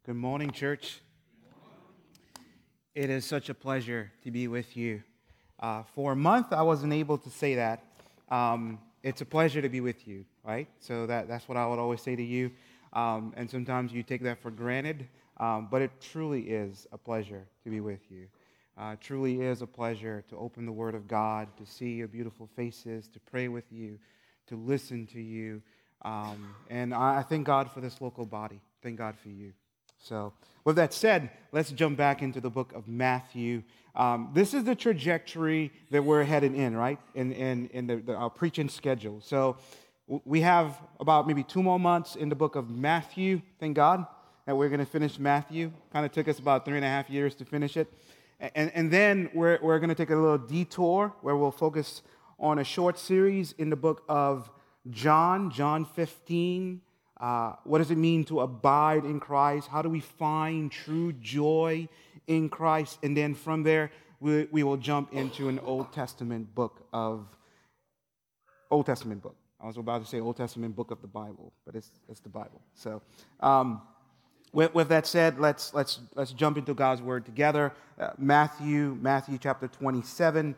Good morning, church. It is such a pleasure to be with you. For a month, I wasn't able to say that. It's a pleasure to be with you, right? So that's what I would always say to you. And sometimes you take that for granted, but it truly is a pleasure to be with you. It truly is a pleasure to open the Word of God, to see your beautiful faces, to pray with you, to listen to you. And I thank God for this local body. Thank God for you. So, with that said, let's jump back into the book of Matthew. This is the trajectory that we're headed in, right? In our preaching schedule. So, we have about maybe 2 more months in the book of Matthew. Thank God that we're going to finish Matthew. Kind of took us about 3.5 years to finish it. And then we're going to take a little detour where we'll focus on a short series in the book of John 15. What does it mean to abide in Christ? How do we find true joy in Christ? And then from there, we will jump into an Old Testament book. I was about to say Old Testament book of the Bible, but it's the Bible. So, with that said, let's jump into God's Word together. Matthew chapter 27,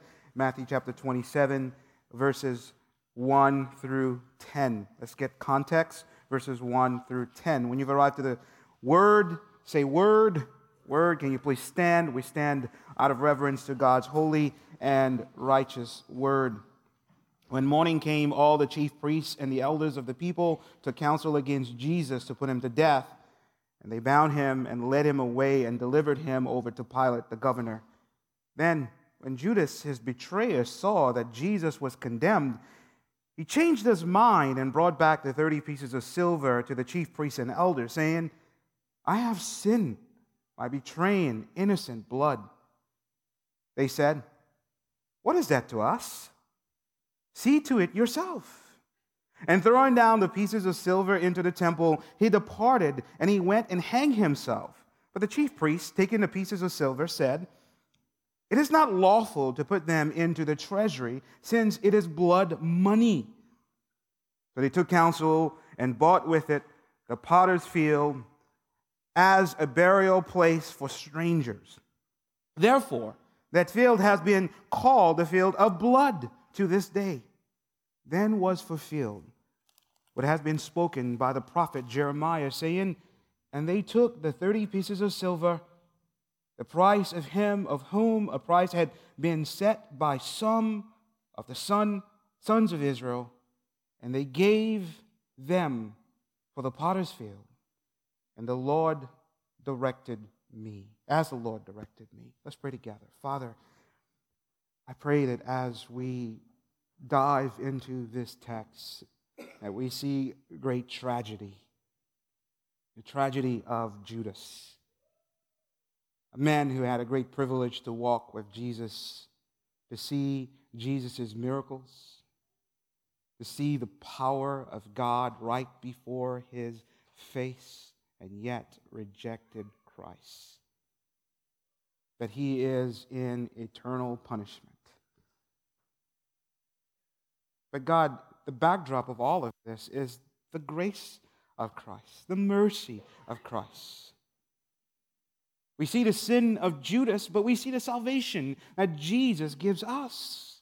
verses 1 through 10. Let's get context. Verses 1 through 10. When you've arrived to the Word, say Word. Word. Can you please stand? We stand out of reverence to God's holy and righteous Word. When morning came, all the chief priests and the elders of the people took counsel against Jesus to put him to death. And they bound him and led him away and delivered him over to Pilate, the governor. Then, when Judas, his betrayer, saw that Jesus was condemned, he changed his mind and brought back the 30 pieces of silver to the chief priests and elders, saying, I have sinned by betraying innocent blood. They said, what is that to us? See to it yourself. And throwing down the pieces of silver into the temple, he departed, and he went and hanged himself. But the chief priests, taking the pieces of silver, said, it is not lawful to put them into the treasury, since it is blood money. So they took counsel and bought with it the potter's field as a burial place for strangers. Therefore, that field has been called the field of blood to this day. Then was fulfilled what has been spoken by the prophet Jeremiah, saying, and they took the 30 pieces of silver, the price of him of whom a price had been set by some of the sons of Israel, and they gave them for the potter's field. And the Lord directed me, as the Lord directed me. Let's pray together. Father, I pray that as we dive into this text, that we see great tragedy, the tragedy of Judas. A man who had a great privilege to walk with Jesus, to see Jesus' miracles, to see the power of God right before his face, and yet rejected Christ. That he is in eternal punishment. But God, the backdrop of all of this is the grace of Christ, the mercy of Christ. We see the sin of Judas, but we see the salvation that Jesus gives us.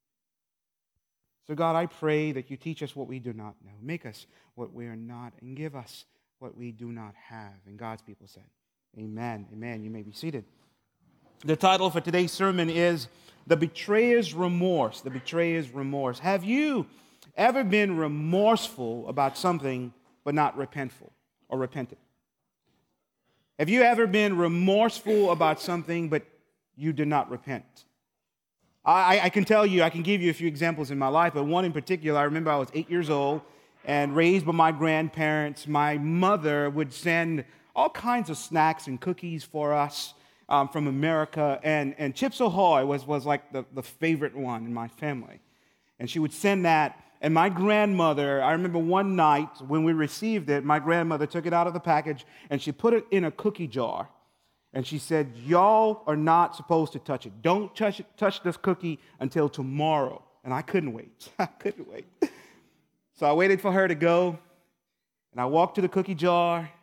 So God, I pray that you teach us what we do not know. Make us what we are not, and give us what we do not have. And God's people said, amen, amen. You may be seated. The title for today's sermon is The Betrayer's Remorse. The Betrayer's Remorse. Have you ever been remorseful about something but not repentful or repentant? Have you ever been remorseful about something, but you did not repent? I can tell you, I can give you a few examples in my life, but one in particular, I remember I was 8 years old and raised by my grandparents. My mother would send all kinds of snacks and cookies for us from America, and Chips Ahoy was like the favorite one in my family. And she would send that. And my grandmother, I remember one night when we received it, my grandmother took it out of the package and she put it in a cookie jar. And she said, y'all are not supposed to touch it. Don't touch this cookie until tomorrow. And I couldn't wait. So I waited for her to go. And I walked to the cookie jar.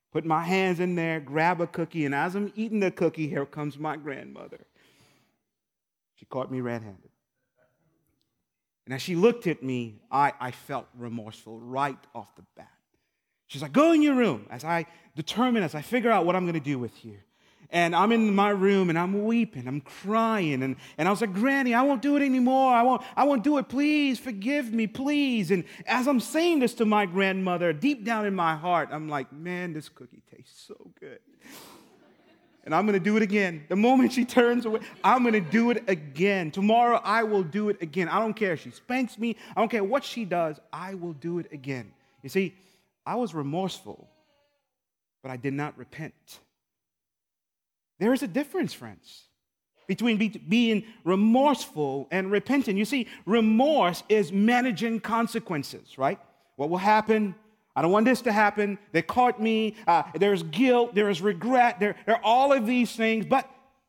put my hands in there, grab a cookie, and as I'm eating the cookie, here comes my grandmother. She caught me red-handed. And as she looked at me, I felt remorseful right off the bat. She's like, go in your room as I figure out what I'm going to do with you. And I'm in my room and I'm weeping, I'm crying. And I was like, Granny, I won't do it anymore. I won't do it. Please forgive me, please. And as I'm saying this to my grandmother, deep down in my heart, I'm like, man, this cookie tastes so good. And I'm going to do it again. The moment she turns away, I'm going to do it again. Tomorrow, I will do it again. I don't care if she spanks me. I don't care what she does. I will do it again. You see, I was remorseful, but I did not repent. There is a difference, friends, between being remorseful and repentant. You see, remorse is managing consequences, right? What will happen? I don't want this to happen. They caught me. There's guilt. There is regret. There are all of these things. But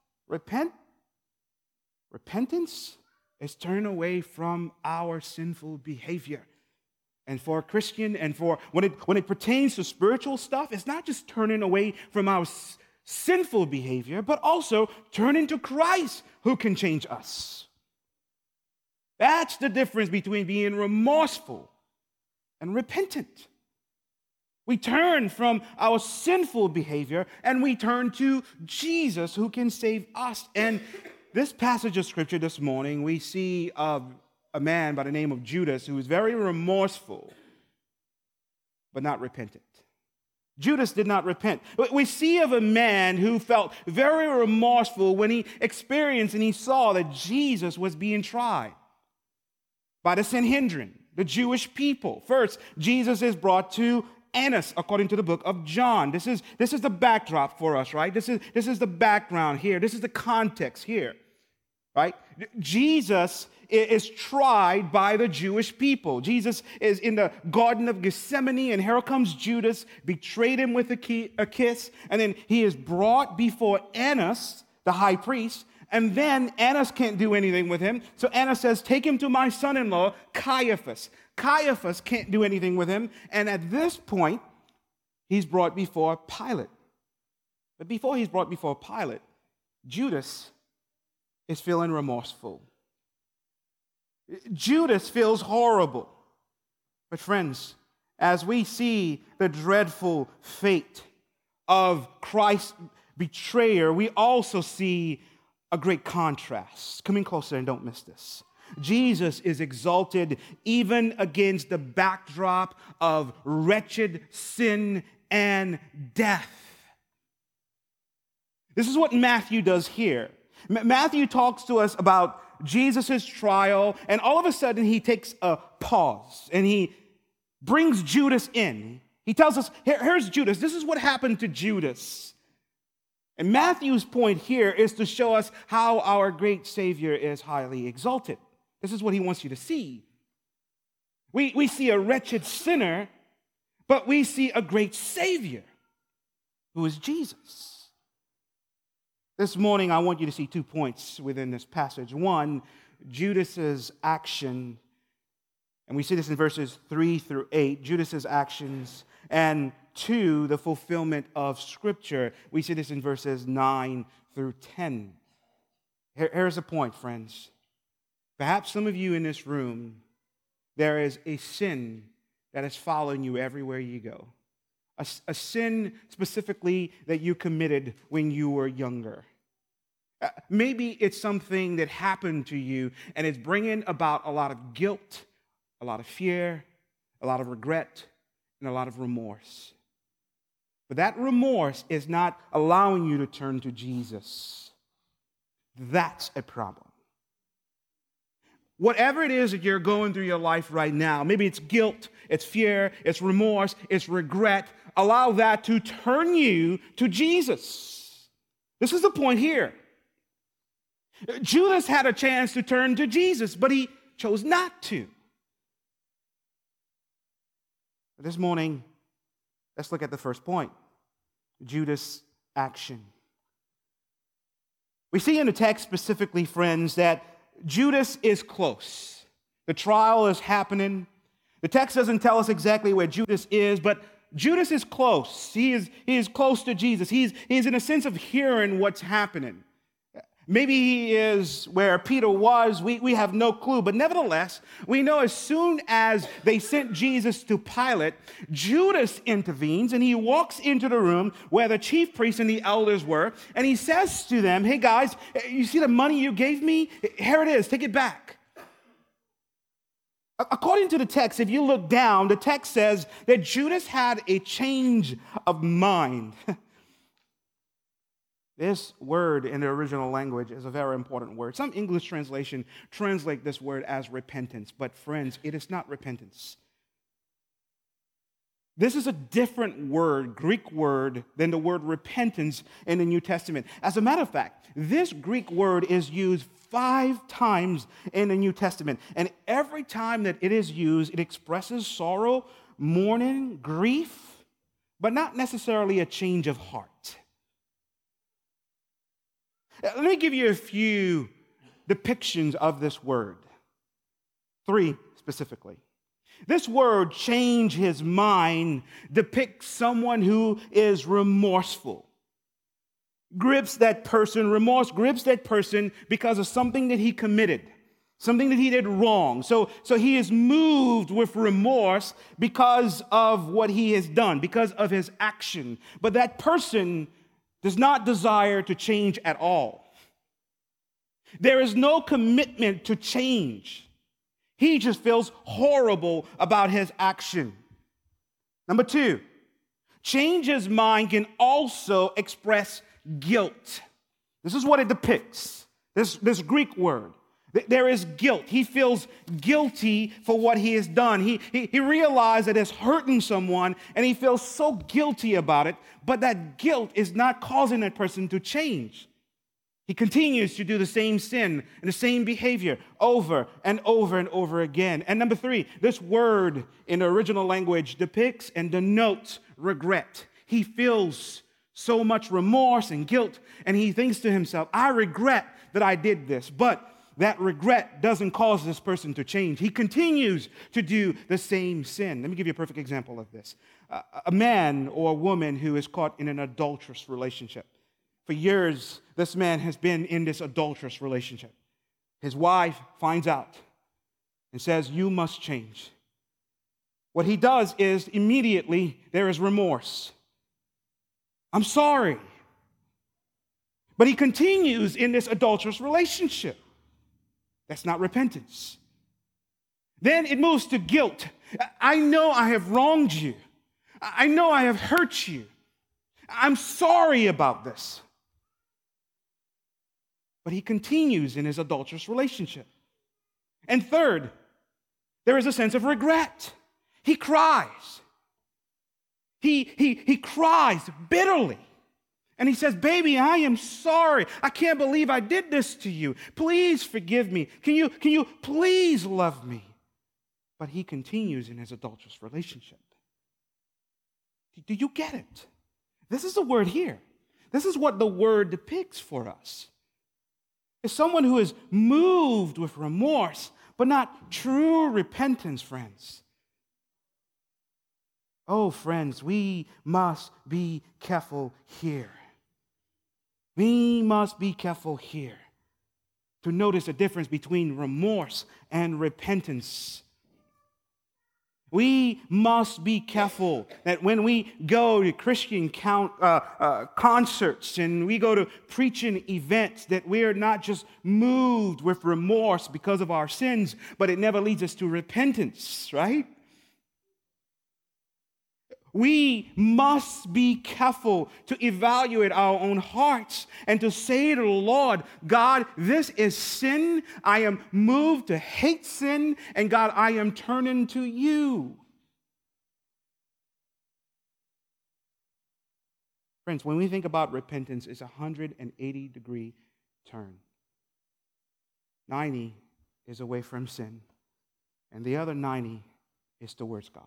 repentance is turning away from our sinful behavior. And for a Christian, and for when it pertains to spiritual stuff, it's not just turning away from our sinful behavior, but also turning to Christ who can change us. That's the difference between being remorseful and repentant. We turn from our sinful behavior and we turn to Jesus who can save us. And this passage of scripture this morning, we see a man by the name of Judas who was very remorseful, but not repentant. Judas did not repent. We see of a man who felt very remorseful when he experienced and he saw that Jesus was being tried by the Sanhedrin, the Jewish people. First, Jesus is brought to Annas, according to the book of John. This is the backdrop for us, right? This is the background here. This is the context here, right? Jesus is tried by the Jewish people. Jesus is in the Garden of Gethsemane, and here comes Judas, betrayed him with a kiss, and then he is brought before Annas, the high priest, and then Annas can't do anything with him, so Annas says, take him to my son-in-law, Caiaphas. Caiaphas can't do anything with him, and at this point, he's brought before Pilate. But before he's brought before Pilate, Judas is feeling remorseful. Judas feels horrible. But friends, as we see the dreadful fate of Christ's betrayer, we also see a great contrast. Come in closer and don't miss this. Jesus is exalted even against the backdrop of wretched sin and death. This is what Matthew does here. Matthew talks to us about Jesus' trial, and all of a sudden he takes a pause and he brings Judas in. He tells us, here's Judas. This is what happened to Judas. And Matthew's point here is to show us how our great Savior is highly exalted. This is what he wants you to see. We see a wretched sinner, but we see a great Savior who is Jesus. This morning, I want you to see 2 points within this passage. One, Judas's action, and we see this in verses 3 through 8, Judas's actions, and 2, the fulfillment of Scripture. We see this in verses 9 through 10. Here's a point, friends. Perhaps some of you in this room, there is a sin that is following you everywhere you go. A sin specifically that you committed when you were younger. Maybe it's something that happened to you and it's bringing about a lot of guilt, a lot of fear, a lot of regret, and a lot of remorse. But that remorse is not allowing you to turn to Jesus. That's a problem. Whatever it is that you're going through your life right now, maybe it's guilt, it's fear, it's remorse, it's regret, allow that to turn you to Jesus. This is the point here. Judas had a chance to turn to Jesus, but he chose not to. This morning, let's look at the first point, Judas' action. We see in the text specifically, friends, that Judas is close. The trial is happening. The text doesn't tell us exactly where Judas is, but Judas is close. He is close to Jesus. He's in a sense of hearing what's happening. Maybe he is where Peter was. We have no clue. But nevertheless, we know as soon as they sent Jesus to Pilate, Judas intervenes and he walks into the room where the chief priests and the elders were. And he says to them, hey guys, you see the money you gave me? Here it is. Take it back. According to the text, if you look down, the text says that Judas had a change of mind. This word in the original language is a very important word. Some English translation translate this word as repentance, but friends, it is not repentance. This is a different word, Greek word, than the word repentance in the New Testament. As a matter of fact, this Greek word is used 5 times in the New Testament, and every time that it is used, it expresses sorrow, mourning, grief, but not necessarily a change of heart. Let me give you a few depictions of this word. 3 specifically. This word, change his mind, depicts someone who is remorseful. Remorse grips that person because of something that he committed, something that he did wrong. So he is moved with remorse because of what he has done, because of his action. But that person does not desire to change at all. There is no commitment to change. He just feels horrible about his action. Number 2, change his mind can also express guilt. This is what it depicts, this Greek word. There is guilt. He feels guilty for what he has done. He realized that it's hurting someone, and he feels so guilty about it, but that guilt is not causing that person to change. He continues to do the same sin and the same behavior over and over and over again. And number 3, this word in the original language depicts and denotes regret. He feels so much remorse and guilt, and he thinks to himself, I regret that I did this, but that regret doesn't cause this person to change. He continues to do the same sin. Let me give you a perfect example of this. A man or a woman who is caught in an adulterous relationship. For years, this man has been in this adulterous relationship. His wife finds out and says, you must change. What he does is immediately there is remorse. I'm sorry. But he continues in this adulterous relationship. That's not repentance. Then it moves to guilt. I know I have wronged you. I know I have hurt you. I'm sorry about this. But he continues in his adulterous relationship. And third, there is a sense of regret. He cries. He cries bitterly. And he says, baby, I am sorry. I can't believe I did this to you. Please forgive me. Can you please love me? But he continues in his adulterous relationship. Do you get it? This is the word here. This is what the word depicts for us. It's someone who is moved with remorse, but not true repentance, friends. Oh, friends, we must be careful here. We must be careful here to notice the difference between remorse and repentance. We must be careful that when we go to Christian concerts and we go to preaching events, that we're not just moved with remorse because of our sins, but it never leads us to repentance, right? We must be careful to evaluate our own hearts and to say to the Lord, God, this is sin. I am moved to hate sin, and God, I am turning to you. Friends, when we think about repentance, it's a 180-degree turn. 90 is away from sin, and the other 90 is towards God.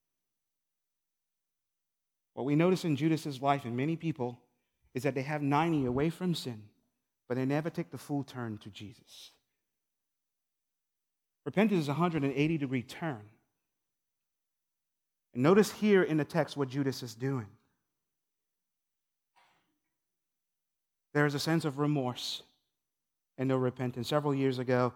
What we notice in Judas's life and many people is that they have 90 away from sin, but they never take the full turn to Jesus. Repentance is a 180-degree turn. And notice here in the text what Judas is doing. There is a sense of remorse and no repentance. Several years ago,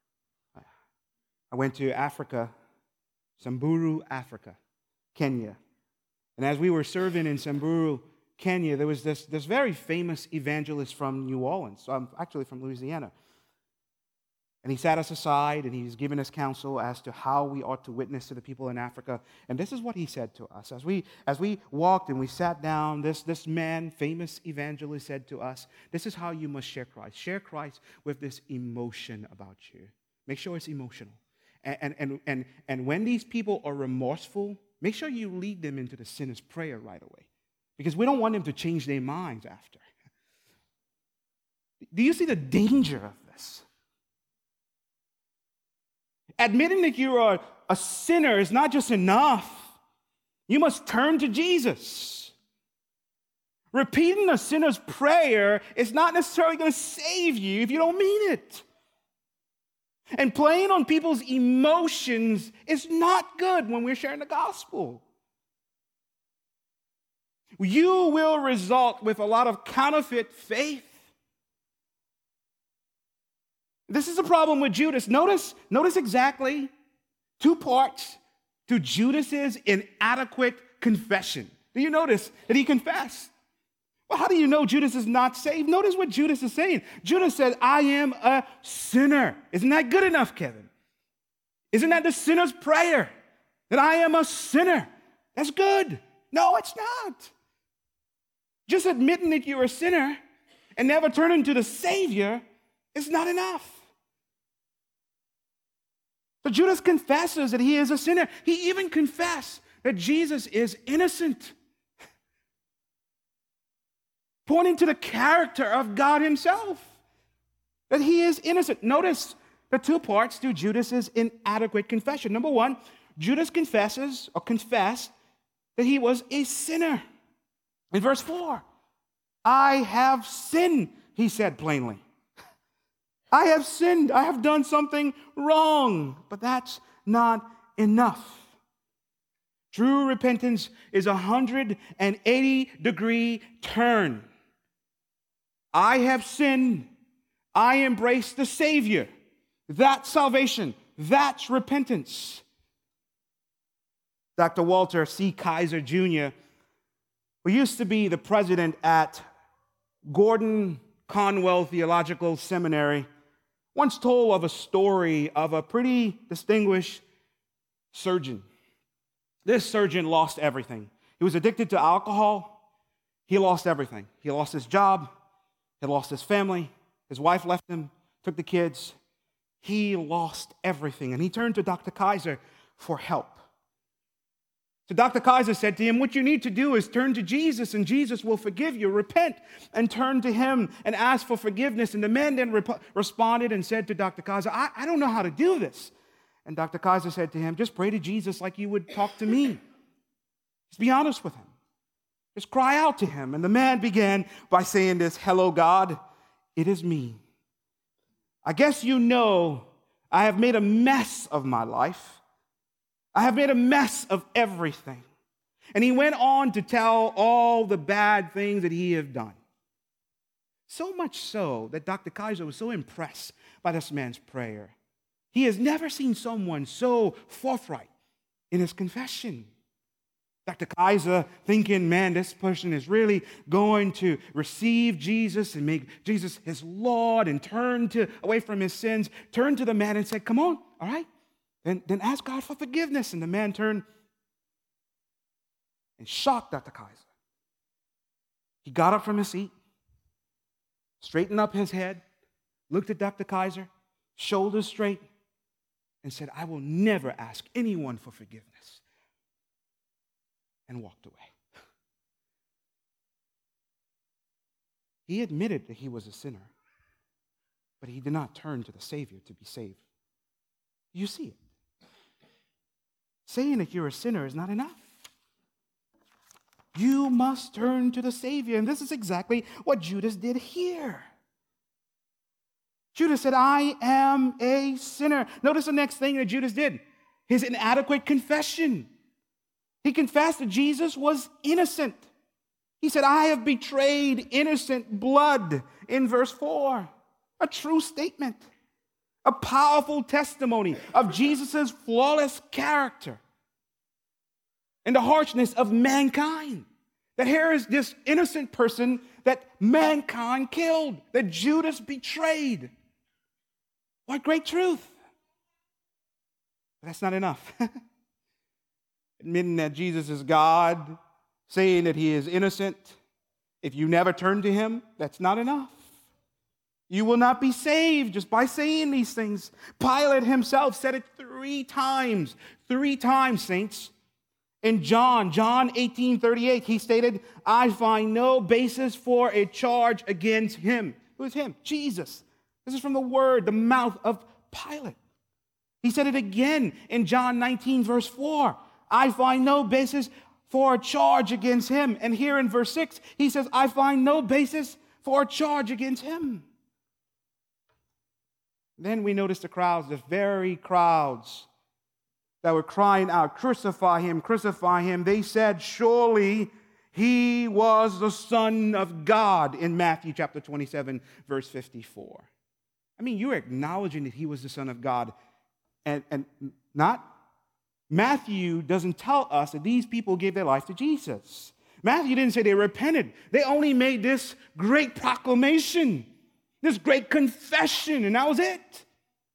I went to Africa, Samburu, Africa, Kenya. And as we were serving in Samburu, Kenya, there was this very famous evangelist from New Orleans. So I'm actually from Louisiana. And he sat us aside, and he's giving us counsel as to how we ought to witness to the people in Africa. And this is what he said to us. As we walked and we sat down, this man, famous evangelist, said to us, this is how you must share Christ. Share Christ with this emotion about you. Make sure it's emotional. And when these people are remorseful, make sure you lead them into the sinner's prayer right away. Because we don't want them to change their minds after. Do you see the danger of this? Admitting that you are a sinner is not just enough. You must turn to Jesus. Repeating a sinner's prayer is not necessarily going to save you if you don't mean it. And playing on people's emotions is not good when we're sharing the gospel. You will result with a lot of counterfeit faith. This is the problem with Judas. Notice exactly 2 parts to Judas's inadequate confession. Do you notice that he confessed? Well, how do you know Judas is not saved? Notice what Judas is saying. Judas said, I am a sinner. Isn't that good enough, Kevin? Isn't that the sinner's prayer? That I am a sinner. That's good. No, it's not. Just admitting that you're a sinner and never turning to the Savior is not enough. So Judas confesses that he is a sinner. He even confessed that Jesus is innocent, pointing to the character of God himself, that he is innocent. Notice the 2 parts to Judas's inadequate confession. Number 1, Judas confessed that he was a sinner. In verse 4, I have sinned, he said plainly. I have sinned. I have done something wrong. But that's not enough. True repentance is a 180-degree turn. I have sinned. I embrace the Savior. That's salvation. That's repentance. Dr. Walter C. Kaiser Jr., who used to be the president at Gordon Conwell Theological Seminary, once told of a story of a pretty distinguished surgeon. This surgeon lost everything. He was addicted to alcohol. He lost everything. He lost his job. He lost his family. His wife left him, took the kids. He lost everything. And he turned to Dr. Kaiser for help. So Dr. Kaiser said to him, what you need to do is turn to Jesus, and Jesus will forgive you. Repent and turn to him and ask for forgiveness. And the man then responded and said to Dr. Kaiser, I don't know how to do this. And Dr. Kaiser said to him, just pray to Jesus like you would talk to me. Just be honest with him. Just cry out to him. And the man began by saying this, hello, God, it is me. I guess you know I have made a mess of my life. I have made a mess of everything. And he went on to tell all the bad things that he had done. So much so that Dr. Kaiser was so impressed by this man's prayer. He has never seen someone so forthright in his confession. Dr. Kaiser thinking, man, this person is really going to receive Jesus and make Jesus his Lord and turn away from his sins, turned to the man and said, come on, all right? Then ask God for forgiveness. And the man turned and shocked Dr. Kaiser. He got up from his seat, straightened up his head, looked at Dr. Kaiser, shoulders straight, and said, I will never ask anyone for forgiveness. And walked away. He admitted that he was a sinner, but he did not turn to the Savior to be saved. You see it. Saying that you're a sinner is not enough. You must turn to the Savior. And this is exactly what Judas did here. Judas said, I am a sinner. Notice the next thing that Judas did. His inadequate confession. He confessed that Jesus was innocent. He said, I have betrayed innocent blood in verse 4. A true statement. A powerful testimony of Jesus' flawless character and the harshness of mankind. That here is this innocent person that mankind killed, that Judas betrayed. What great truth. But that's not enough. Admitting that Jesus is God, saying that he is innocent, if you never turn to him, that's not enough. You will not be saved just by saying these things. Pilate himself said it 3 times. 3 times, saints. In John 18:38, he stated, I find no basis for a charge against him. Who is him? Jesus. This is from the word, the mouth of Pilate. He said it again in John 19, verse 4. I find no basis for a charge against him. And here in verse 6, he says, I find no basis for a charge against him. Then we notice the crowds, the very crowds that were crying out, crucify him, crucify him. They said, surely he was the Son of God in Matthew chapter 27, verse 54. I mean, you're acknowledging that he was the Son of God and not. Matthew doesn't tell us that these people gave their life to Jesus. Matthew didn't say they repented. They only made this great proclamation, this great confession, and that was it.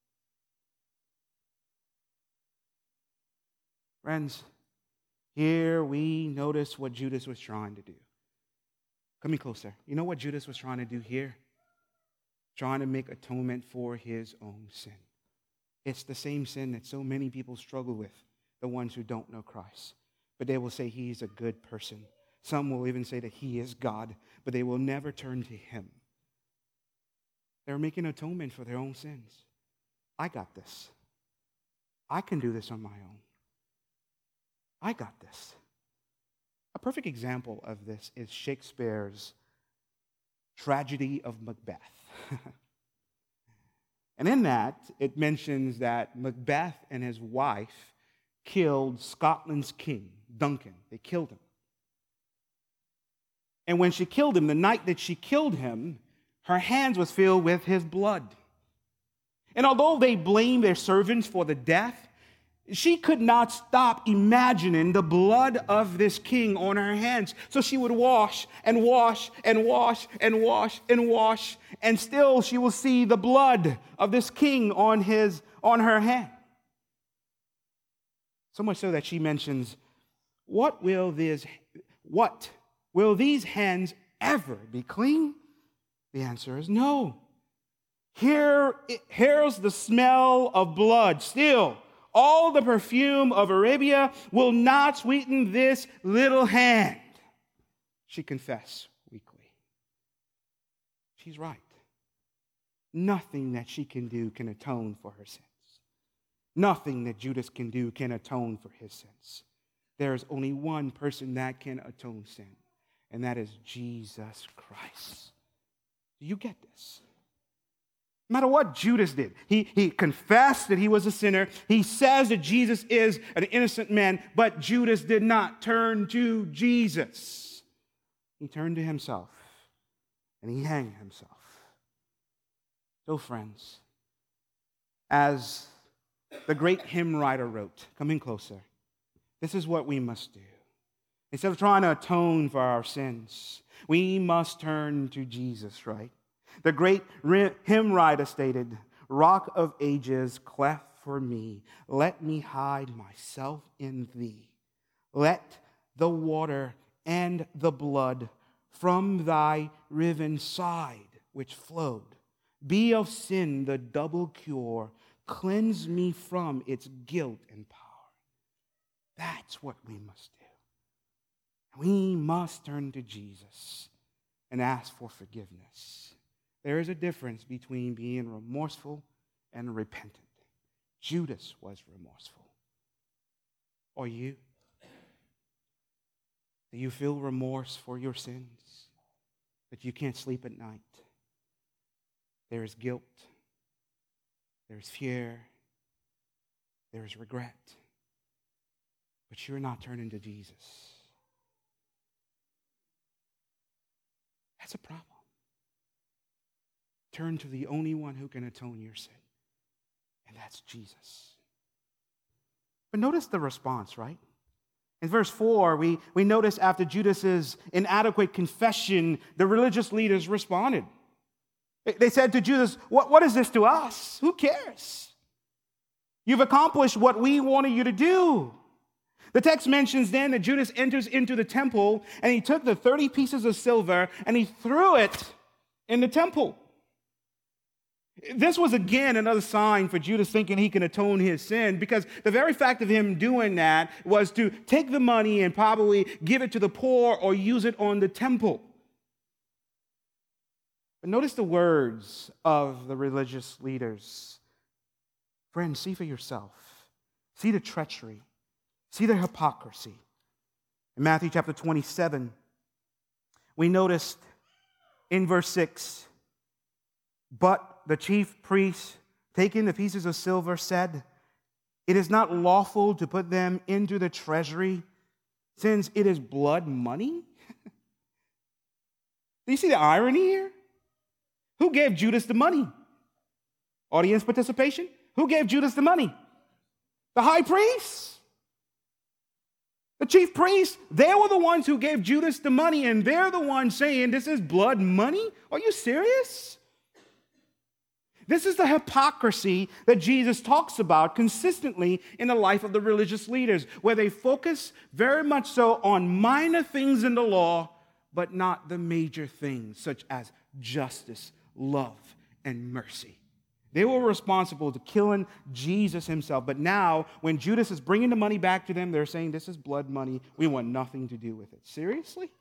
Friends, here we notice what Judas was trying to do. Coming closer. You know what Judas was trying to do here? Trying to make atonement for his own sin. It's the same sin that so many people struggle with, the ones who don't know Christ. But they will say he's a good person. Some will even say that he is God, but they will never turn to him. They're making atonement for their own sins. I got this. I can do this on my own. I got this. A perfect example of this is Shakespeare's tragedy of Macbeth. And in that, it mentions that Macbeth and his wife killed Scotland's king, Duncan. They killed him. And when she killed him, the night that she killed him, her hands was filled with his blood. And although they blamed their servants for the death, she could not stop imagining the blood of this king on her hands. So she would wash and wash and wash and wash and wash, and still she will see the blood of this king on her hand. So much so that she mentions, what will these hands ever be clean? The answer is no. Here's the smell of blood still. All the perfume of Arabia will not sweeten this little hand. She confessed weakly. She's right. Nothing that she can do can atone for her sins. Nothing that Judas can do can atone for his sins. There is only one person that can atone sin, and that is Jesus Christ. Do you get this? No matter what Judas did, he confessed that he was a sinner. He says that Jesus is an innocent man, but Judas did not turn to Jesus. He turned to himself, and he hanged himself. So, friends, as the great hymn writer wrote, coming closer, this is what we must do. Instead of trying to atone for our sins, we must turn to Jesus, right? The great hymn writer stated, Rock of ages, cleft for me, let me hide myself in thee. Let the water and the blood from thy riven side which flowed be of sin the double cure, cleanse me from its guilt and power. That's what we must do. We must turn to Jesus and ask for forgiveness. There is a difference between being remorseful and repentant. Judas was remorseful. Or you? Do you feel remorse for your sins? That you can't sleep at night? There is guilt. There is fear. There is regret. but you're not turning to Jesus. That's a problem. Turn to the only one who can atone your sin, and that's Jesus. But notice the response, right? In verse 4, we notice after Judas's inadequate confession, the religious leaders responded. They said to Judas, what is this to us? Who cares? You've accomplished what we wanted you to do. The text mentions then that Judas enters into the temple, and he took the 30 pieces of silver and he threw it in the temple. This was again another sign for Judas thinking he can atone his sin, because the very fact of him doing that was to take the money and probably give it to the poor or use it on the temple. But notice the words of the religious leaders. Friends, see for yourself. See the treachery. See the hypocrisy. In Matthew chapter 27, we noticed in verse 6, but the chief priest, taking the pieces of silver, said, "It is not lawful to put them into the treasury, since it is blood money." Do you see the irony here? Who gave Judas the money? Audience participation? Who gave Judas the money? The high priest. The chief priests, they were the ones who gave Judas the money, and they're the ones saying, this is blood money? Are you serious? This is the hypocrisy that Jesus talks about consistently in the life of the religious leaders, where they focus very much so on minor things in the law, but not the major things, such as justice, love, and mercy. They were responsible to killing Jesus himself. But now, when Judas is bringing the money back to them, they're saying, this is blood money. We want nothing to do with it. Seriously?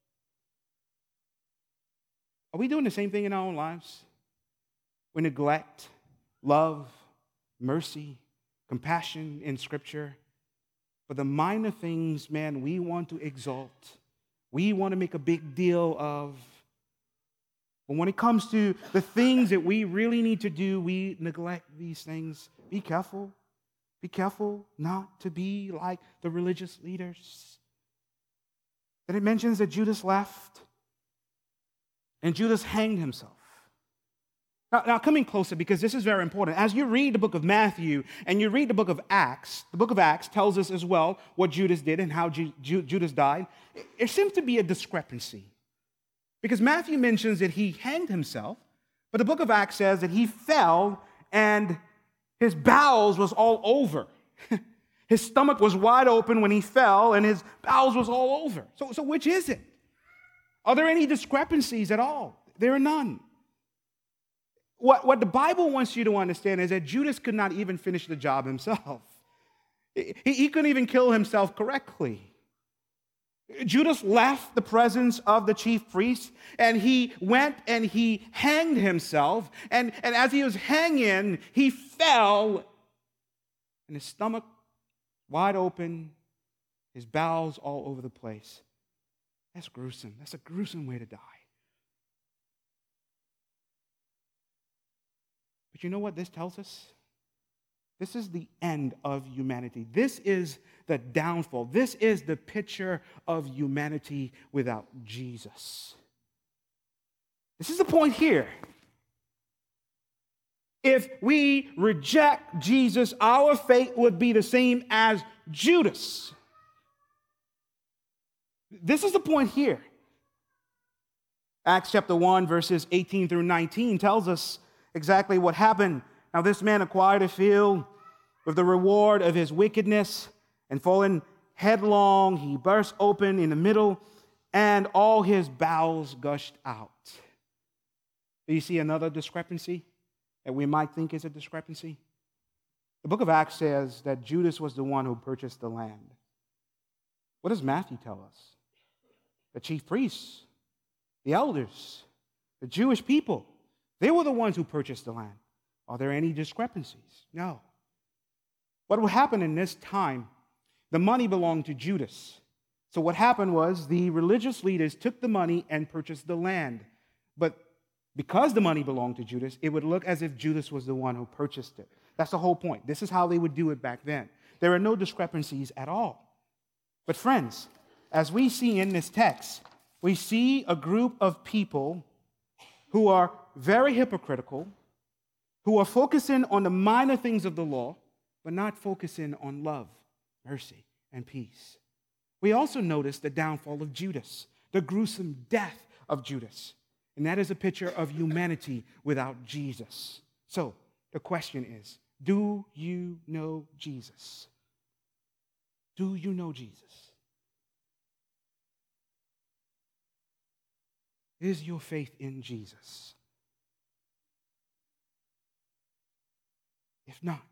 Are we doing the same thing in our own lives? We neglect love, mercy, compassion in Scripture. But the minor things, man, we want to exalt. We want to make a big deal of. But when it comes to the things that we really need to do, we neglect these things. Be careful. Be careful not to be like the religious leaders. Then it mentions that Judas left, and Judas hanged himself. Now, coming closer, because this is very important. As you read the book of Matthew and you read the book of Acts tells us as well what Judas did and how Judas died. There seems to be a discrepancy. Because Matthew mentions that he hanged himself, but the book of Acts says that he fell and his bowels was all over. His stomach was wide open when he fell, and his bowels was all over. So which is it? Are there any discrepancies at all? There are none. What the Bible wants you to understand is that Judas could not even finish the job himself. He couldn't even kill himself correctly. Judas left the presence of the chief priests, and he went and he hanged himself. And as he was hanging, he fell, and his stomach wide open, his bowels all over the place. That's gruesome. That's a gruesome way to die. But you know what this tells us? This is the end of humanity. This is the downfall. This is the picture of humanity without Jesus. This is the point here. If we reject Jesus, our fate would be the same as Judas. This is the point here. Acts chapter 1, verses 18 through 19 tells us exactly what happened. Now this man acquired a field with the reward of his wickedness, and falling headlong, he burst open in the middle, and all his bowels gushed out. Do you see another discrepancy that we might think is a discrepancy? The book of Acts says that Judas was the one who purchased the land. What does Matthew tell us? The chief priests, the elders, the Jewish people, they were the ones who purchased the land. Are there any discrepancies? No. What would happen in this time? The money belonged to Judas. So what happened was the religious leaders took the money and purchased the land. But because the money belonged to Judas, it would look as if Judas was the one who purchased it. That's the whole point. This is how they would do it back then. There are no discrepancies at all. But friends, as we see in this text, we see a group of people who are very hypocritical, who are focusing on the minor things of the law, but not focusing on love, mercy, and peace. We also notice the downfall of Judas, the gruesome death of Judas. And that is a picture of humanity without Jesus. So, the question is, do you know Jesus? Do you know Jesus? Is your faith in Jesus? If not,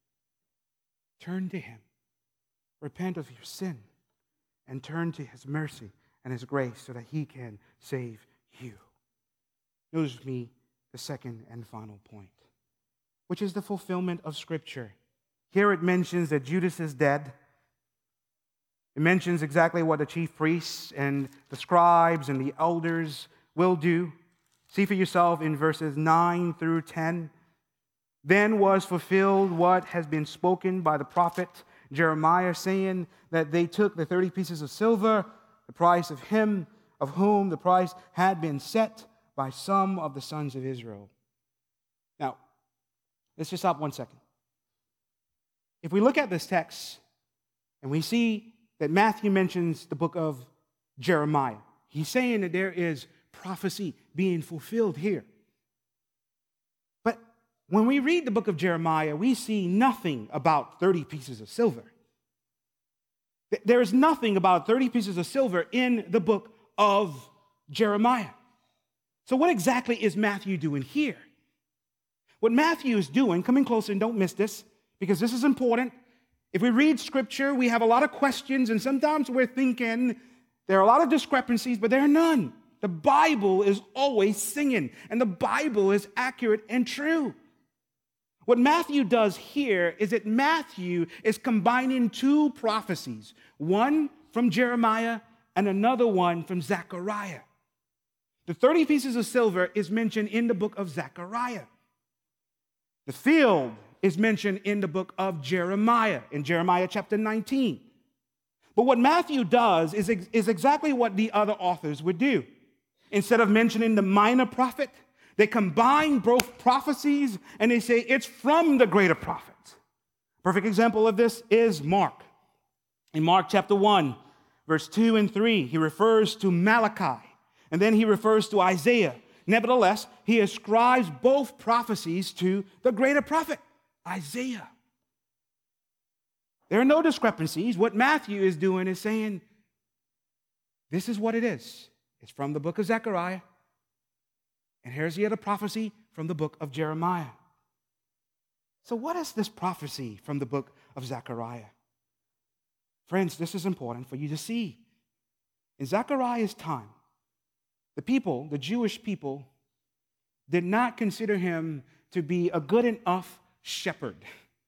turn to him. Repent of your sin and turn to his mercy and his grace so that he can save you. Notice with me the second and final point, which is the fulfillment of Scripture. Here it mentions that Judas is dead. It mentions exactly what the chief priests and the scribes and the elders will do. See for yourself in verses 9 through 10. Then was fulfilled what has been spoken by the prophet Jeremiah, saying that they took the 30 pieces of silver, the price of him of whom the price had been set by some of the sons of Israel. Now, let's just stop 1 second. If we look at this text and we see that Matthew mentions the book of Jeremiah, he's saying that there is prophecy being fulfilled here. But when we read the book of Jeremiah, we see nothing about 30 pieces of silver. There is nothing about 30 pieces of silver in the book of Jeremiah. So what exactly is Matthew doing here? What Matthew is doing, coming closer and don't miss this, because this is important. If we read Scripture, we have a lot of questions, and sometimes we're thinking there are a lot of discrepancies, but there are none. The Bible is always singing, and the Bible is accurate and true. What Matthew does here is that Matthew is combining two prophecies, one from Jeremiah and another one from Zechariah. The 30 pieces of silver is mentioned in the book of Zechariah. The field is mentioned in the book of Jeremiah, in Jeremiah chapter 19. But what Matthew does is exactly what the other authors would do. Instead of mentioning the minor prophet, they combine both prophecies and they say it's from the greater prophet. Perfect example of this is Mark. In Mark chapter 1, verse 2 and 3, he refers to Malachi, and then he refers to Isaiah. Nevertheless, he ascribes both prophecies to the greater prophet, Isaiah. There are no discrepancies. What Matthew is doing is saying, this is what it is. It's from the book of Zechariah. And here's the other prophecy from the book of Jeremiah. So what is this prophecy from the book of Zechariah? Friends, this is important for you to see. In Zechariah's time, the people, the Jewish people, did not consider him to be a good enough shepherd.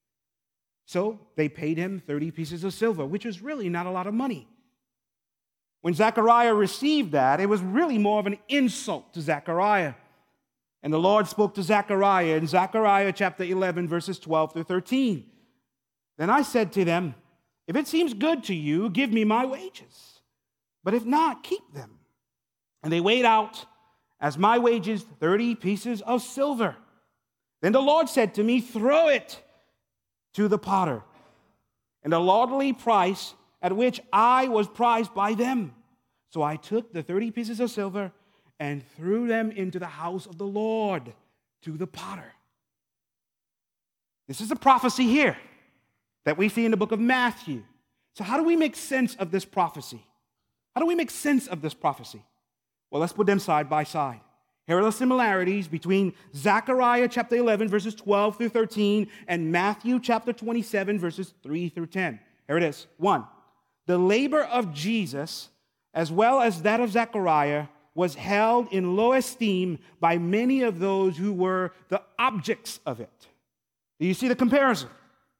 So they paid him 30 pieces of silver, which was really not a lot of money. When Zechariah received that, it was really more of an insult to Zechariah. And the Lord spoke to Zechariah in Zechariah chapter 11, verses 12 through 13. Then I said to them, if it seems good to you, give me my wages. But if not, keep them. And they weighed out as my wages 30 pieces of silver. Then the Lord said to me, throw it to the potter, and the lordly price at which I was prized by them. So I took the 30 pieces of silver and threw them into the house of the Lord to the potter. This is a prophecy here that we see in the book of Matthew. So how do we make sense of this prophecy? How do we make sense of this prophecy? Well, let's put them side by side. Here are the similarities between Zechariah chapter 11, verses 12 through 13, and Matthew chapter 27, verses 3 through 10. Here it is. 1. The labor of Jesus, as well as that of Zechariah, was held in low esteem by many of those who were the objects of it. Do you see the comparison?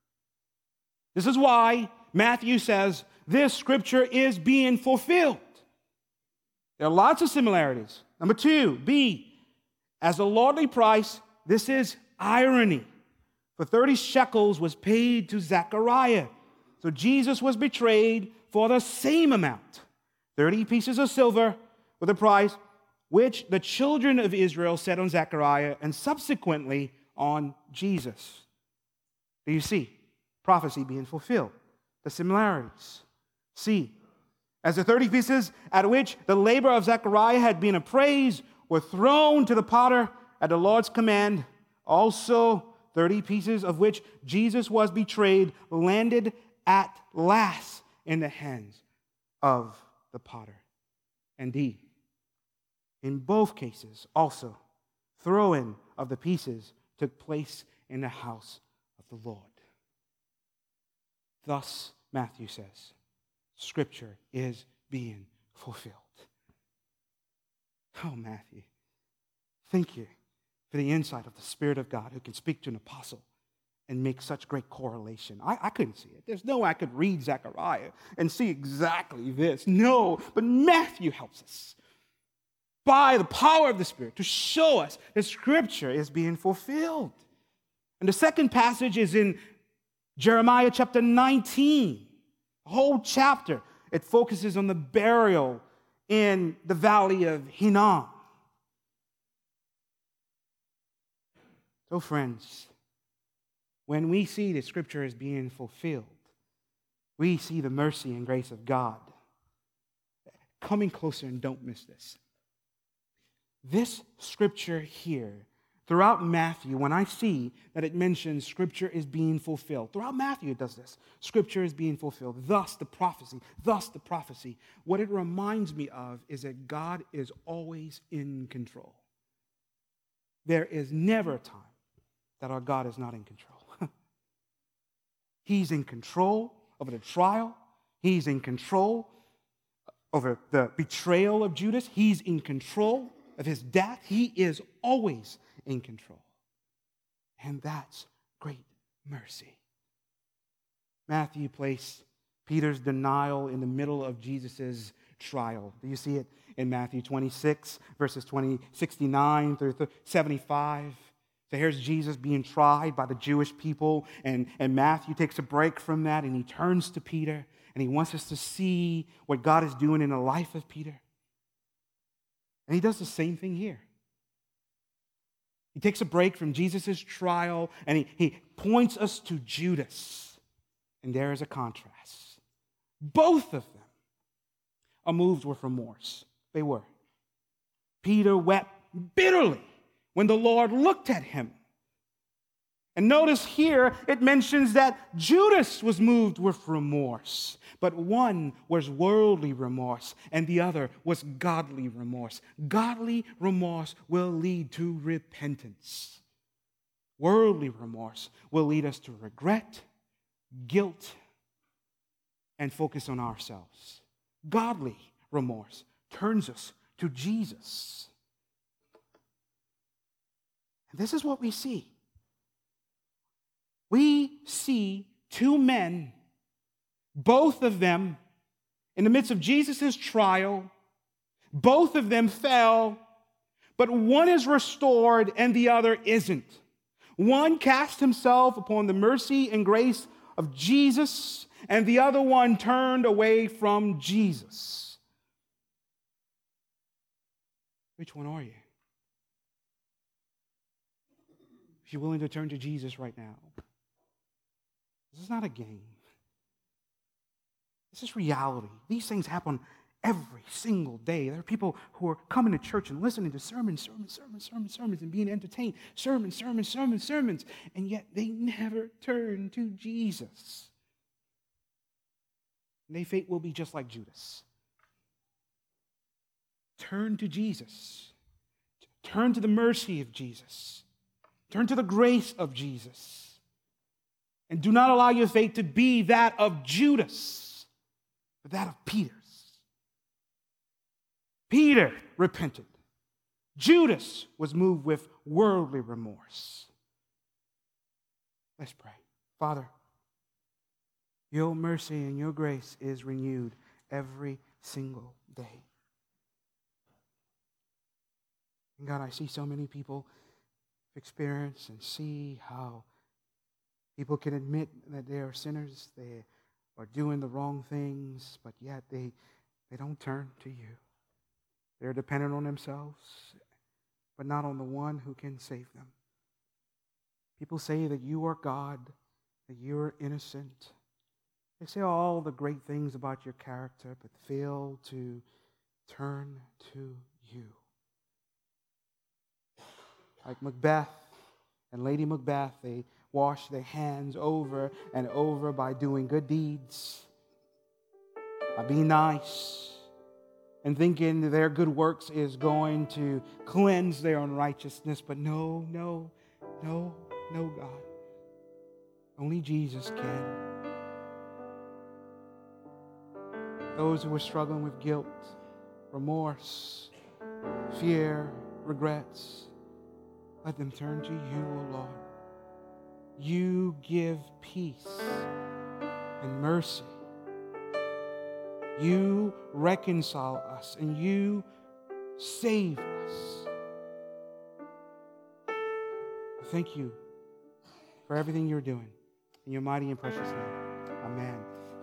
This is why Matthew says this scripture is being fulfilled. There are lots of similarities. Number 2, B, as a lordly price, this is irony. For 30 shekels was paid to Zechariah. So Jesus was betrayed for the same amount, 30 pieces of silver with a price, which the children of Israel set on Zechariah and subsequently on Jesus. Do you see? Prophecy being fulfilled. The similarities. See, as the 30 pieces at which the labor of Zechariah had been appraised were thrown to the potter at the Lord's command, also 30 pieces of which Jesus was betrayed landed at last in the hands of the potter. Indeed, in both cases also, throwing of the pieces took place in the house of the Lord. Thus, Matthew says, Scripture is being fulfilled. Oh, Matthew, thank you for the insight of the Spirit of God who can speak to an apostle and make such great correlation. I couldn't see it. There's no way I could read Zechariah and see exactly this. No, but Matthew helps us by the power of the Spirit to show us that Scripture is being fulfilled. And the second passage is in Jeremiah chapter 19. The whole chapter, it focuses on the burial in the valley of Hinnom. So, friends, when we see that Scripture is being fulfilled, we see the mercy and grace of God. Coming closer, and don't miss this. This Scripture here, throughout Matthew, when I see that it mentions Scripture is being fulfilled, throughout Matthew it does this. Scripture is being fulfilled. Thus the prophecy. What it reminds me of is that God is always in control. There is never a time that our God is not in control. He's in control over the trial. He's in control over the betrayal of Judas. He's in control of his death. He is always in control. And that's great mercy. Matthew placed Peter's denial in the middle of Jesus' trial. Do you see it in Matthew 26, verses 69 through 75? So here's Jesus being tried by the Jewish people, and Matthew takes a break from that, and he turns to Peter, and he wants us to see what God is doing in the life of Peter. And he does the same thing here. He takes a break from Jesus' trial, and he points us to Judas. And there is a contrast. Both of them are moved with remorse. They were. Peter wept bitterly when the Lord looked at him. And notice here, it mentions that Judas was moved with remorse. But one was worldly remorse, and the other was godly remorse. Godly remorse will lead to repentance. Worldly remorse will lead us to regret, guilt, and focus on ourselves. Godly remorse turns us to Jesus. And this is what we see. We see two men, both of them in the midst of Jesus' trial. Both of them fell, but one is restored and the other isn't. One cast himself upon the mercy and grace of Jesus, and the other one turned away from Jesus. Which one are you? If you're willing to turn to Jesus right now, this is not a game. This is reality. These things happen every single day. There are people who are coming to church and listening to sermons, and being entertained. Sermons, and yet they never turn to Jesus. And their fate will be just like Judas. Turn to Jesus. Turn to the mercy of Jesus. Turn to the grace of Jesus. And do not allow your faith to be that of Judas, but that of Peter's. Peter repented. Judas was moved with worldly remorse. Let's pray. Father, your mercy and your grace is renewed every single day. And God, I see so many people experience and see how people can admit that they are sinners. They or doing the wrong things, but yet they don't turn to you. They're dependent on themselves, but not on the one who can save them. People say that you are God, that you are innocent. They say all the great things about your character, but fail to turn to you. Like Macbeth and Lady Macbeth, they wash their hands over and over by doing good deeds, by being nice, and thinking their good works is going to cleanse their unrighteousness. But no, God. Only Jesus can. Those who are struggling with guilt, remorse, fear, regrets, let them turn to you, O Lord. You give peace and mercy. You reconcile us and you save us. Thank you for everything you're doing. In your mighty and precious name. Amen.